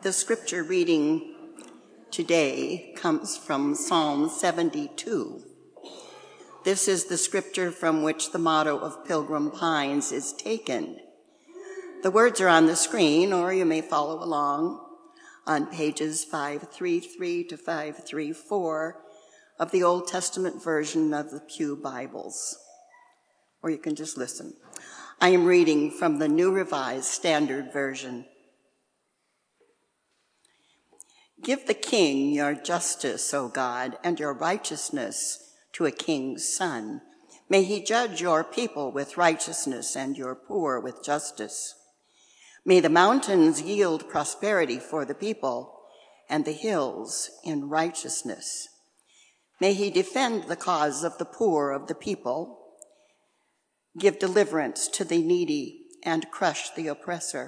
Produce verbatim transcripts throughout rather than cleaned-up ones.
The scripture reading today comes from Psalm seventy-two. This is the scripture from which the motto of Pilgrim Pines is taken. The words are on the screen, or you may follow along on pages five thirty-three to five thirty-four of the Old Testament version of the Pew Bibles. Or you can just listen. I am reading from the New Revised Standard Version. Give the king your justice, O God, and your righteousness to a king's son. May he judge your people with righteousness and your poor with justice. May the mountains yield prosperity for the people and the hills in righteousness. May he defend the cause of the poor of the people, give deliverance to the needy, and crush the oppressor.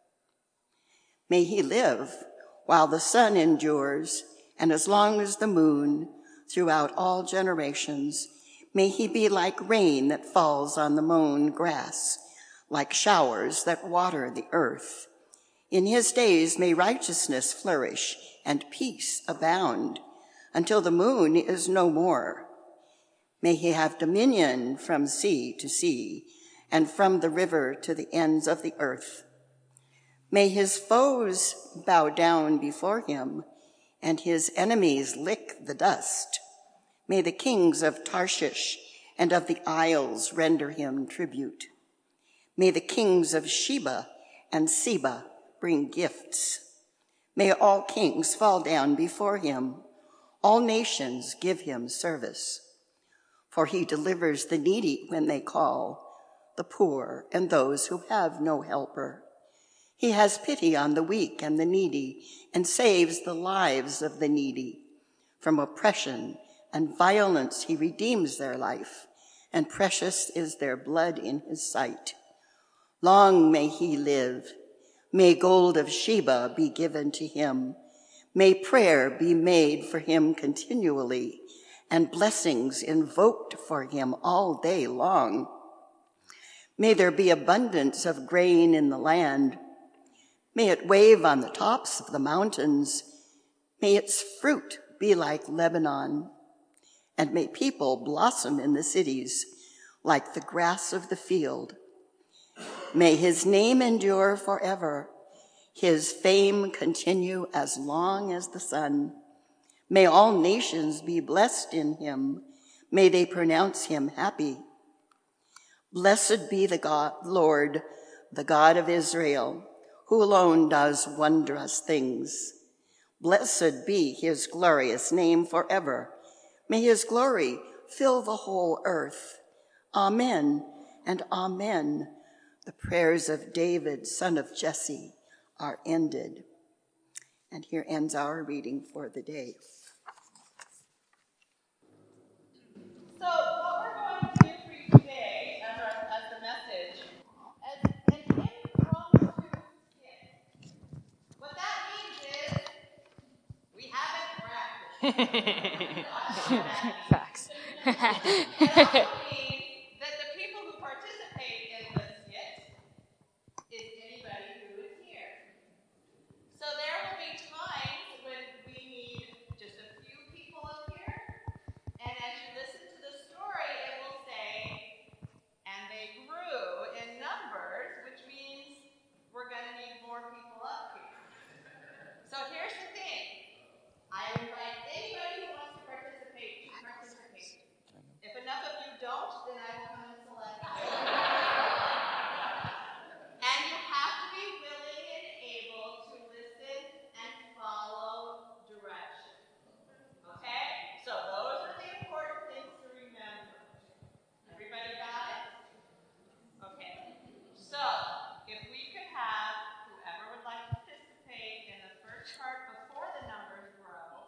May he live while the sun endures, and as long as the moon, throughout all generations. May he be like rain that falls on the mown grass, like showers that water the earth. In his days may righteousness flourish and peace abound, until the moon is no more. May he have dominion from sea to sea, and from the river to the ends of the earth. May his foes bow down before him, and his enemies lick the dust. May the kings of Tarshish and of the isles render him tribute. May the kings of Sheba and Seba bring gifts. May all kings fall down before him, all nations give him service. For he delivers the needy when they call, the poor and those who have no helper. He has pity on the weak and the needy, and saves the lives of the needy. From oppression and violence he redeems their life, and precious is their blood in his sight. Long may he live. May gold of Sheba be given to him. May prayer be made for him continually, and blessings invoked for him all day long. May there be abundance of grain in the land. May it wave on the tops of the mountains. May its fruit be like Lebanon. And may people blossom in the cities like the grass of the field. May his name endure forever, his fame continue as long as the sun. May all nations be blessed in him. May they pronounce him happy. Blessed be the God, Lord, the God of Israel, who alone does wondrous things. Blessed be his glorious name forever. May his glory fill the whole earth. Amen and amen. The prayers of David, son of Jesse, are ended. And here ends our reading for the day. So what we're going to do for you today as, our, as the message is an impromptu skit. What that means is we haven't practiced. Facts. It also means that the people who participate in the skit is anybody who is here. So there will be times when we need just a few people up here, and as you listen to the story, it will say, and they grew in numbers, which means we're going to need more people up here. So here's the thing. I invite anybody who wants to participate to participate. If enough of you don't, then I will come and select you. And you have to be willing and able to listen and follow direction. Okay? So those are the important things to remember. Everybody got it? Okay. So, if we could have whoever would like to participate in the first part before the numbers grow.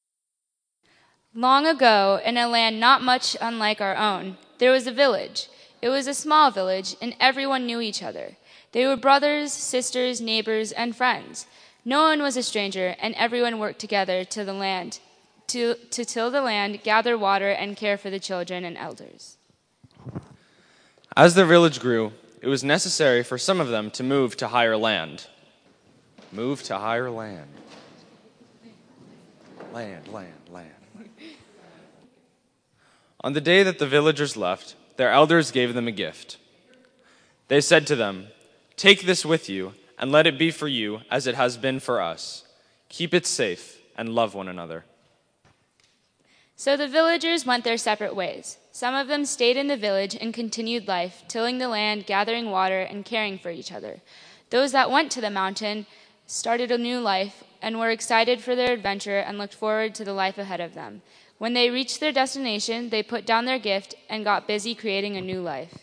Long ago, in a land not much unlike our own, there was a village. It was a small village, and everyone knew each other. They were brothers, sisters, neighbors, and friends. No one was a stranger, and everyone worked together to the land, to, to till the land, gather water, and care for the children and elders. As their village grew, it was necessary for some of them to move to higher land. move to higher land. Land, land, land. On the day that the villagers left, their elders gave them a gift. They said to them, "Take this with you, and let it be for you as it has been for us. Keep it safe and love one another." So the villagers went their separate ways. Some of them stayed in the village and continued life, tilling the land, gathering water, and caring for each other. Those that went to the mountain started a new life and were excited for their adventure and looked forward to the life ahead of them. When they reached their destination, they put down their gift and got busy creating a new life.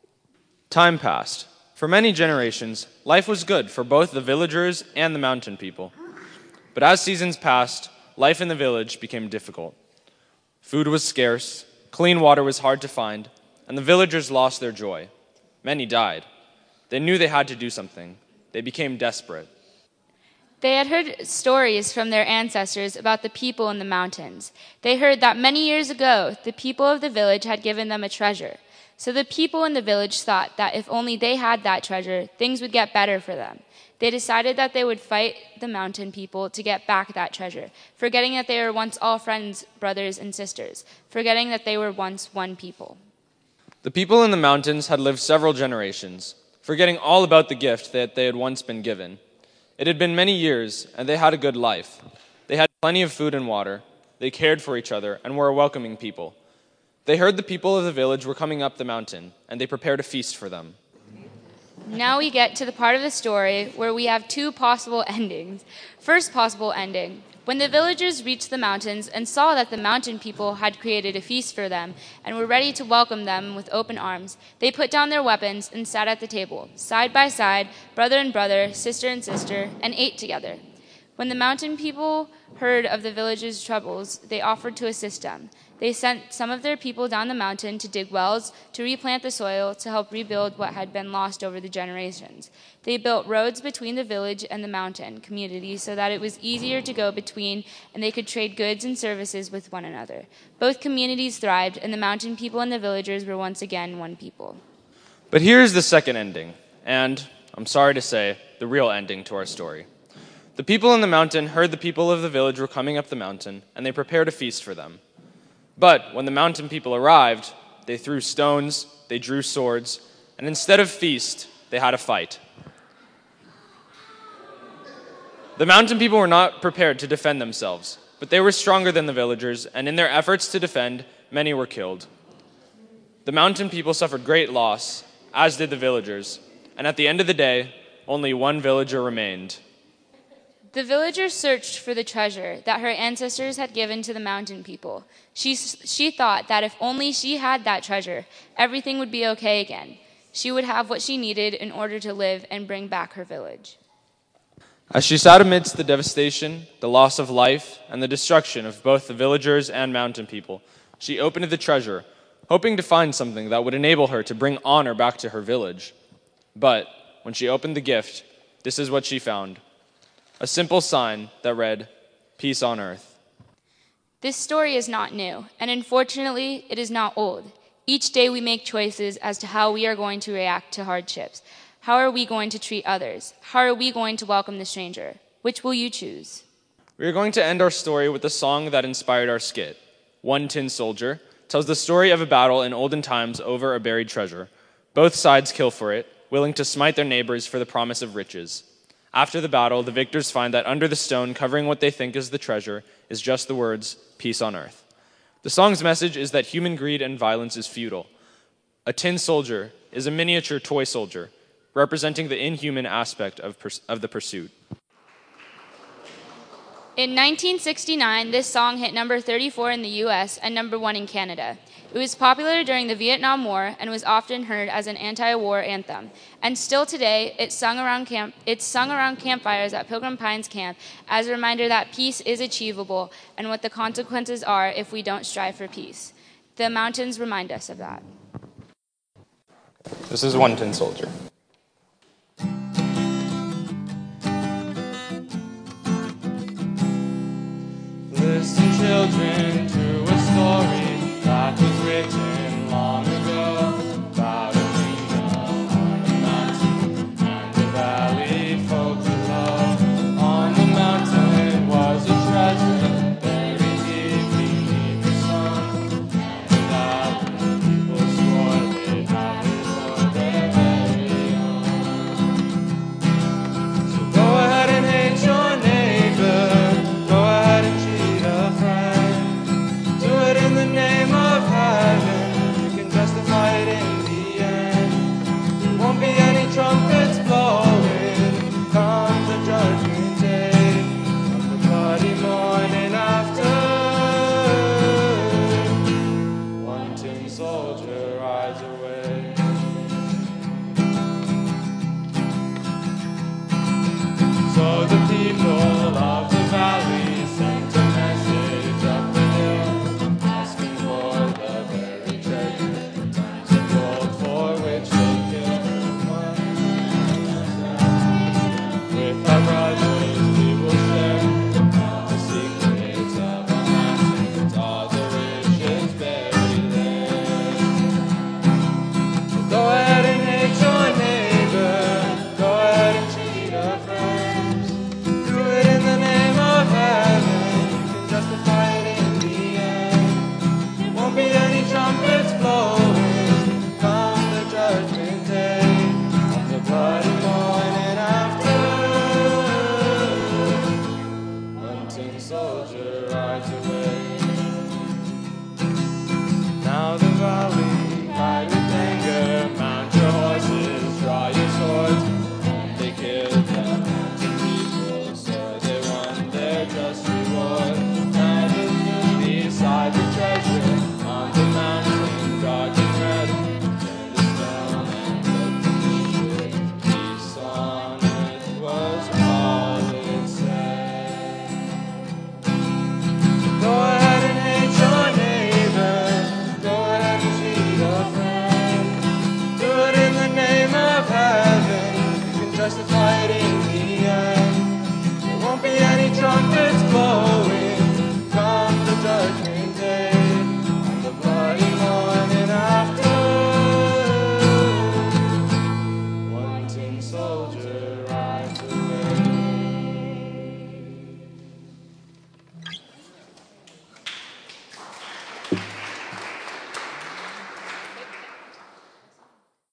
Time passed. For many generations, life was good for both the villagers and the mountain people. But as seasons passed, life in the village became difficult. Food was scarce, clean water was hard to find, and the villagers lost their joy. Many died. They knew they had to do something. They became desperate. They had heard stories from their ancestors about the people in the mountains. They heard that many years ago, the people of the village had given them a treasure. So the people in the village thought that if only they had that treasure, things would get better for them. They decided that they would fight the mountain people to get back that treasure, forgetting that they were once all friends, brothers, and sisters, forgetting that they were once one people. The people in the mountains had lived several generations, forgetting all about the gift that they had once been given. It had been many years, and they had a good life. They had plenty of food and water. They cared for each other and were a welcoming people. They heard the people of the village were coming up the mountain, and they prepared a feast for them. Now we get to the part of the story where we have two possible endings. First possible ending: when the villagers reached the mountains and saw that the mountain people had created a feast for them and were ready to welcome them with open arms, they put down their weapons and sat at the table, side by side, brother and brother, sister and sister, and ate together. When the mountain people heard of the villagers' troubles, they offered to assist them. They sent some of their people down the mountain to dig wells, to replant the soil, to help rebuild what had been lost over the generations. They built roads between the village and the mountain community so that it was easier to go between and they could trade goods and services with one another. Both communities thrived, and the mountain people and the villagers were once again one people. But here's the second ending, and, I'm sorry to say, the real ending to our story. The people in the mountain heard the people of the village were coming up the mountain, and they prepared a feast for them. But when the mountain people arrived, they threw stones, they drew swords, and instead of feast, they had a fight. The mountain people were not prepared to defend themselves, but they were stronger than the villagers, and in their efforts to defend, many were killed. The mountain people suffered great loss, as did the villagers, and at the end of the day, only one villager remained. The villager searched for the treasure that her ancestors had given to the mountain people. She, she thought that if only she had that treasure, everything would be okay again. She would have what she needed in order to live and bring back her village. As she sat amidst the devastation, the loss of life, and the destruction of both the villagers and mountain people, she opened the treasure, hoping to find something that would enable her to bring honor back to her village. But when she opened the gift, this is what she found: a simple sign that read, "Peace on earth." This story is not new, and unfortunately, it is not old. Each day we make choices as to how we are going to react to hardships. How are we going to treat others? How are we going to welcome the stranger? Which will you choose? We are going to end our story with the song that inspired our skit. One Tin Soldier tells the story of a battle in olden times over a buried treasure. Both sides kill for it, willing to smite their neighbors for the promise of riches. After the battle, the victors find that under the stone covering what they think is the treasure is just the words, "Peace on earth." The song's message is that human greed and violence is futile. A tin soldier is a miniature toy soldier, representing the inhuman aspect of, pers- of the pursuit. In nineteen sixty-nine, this song hit number thirty-four in the U S and number one in Canada. It was popular during the Vietnam War and was often heard as an anti-war anthem. And still today, it's sung around camp, it's sung around campfires at Pilgrim Pines Camp as a reminder that peace is achievable and what the consequences are if we don't strive for peace. The mountains remind us of that. This is One Tin Soldier. Listen, children, to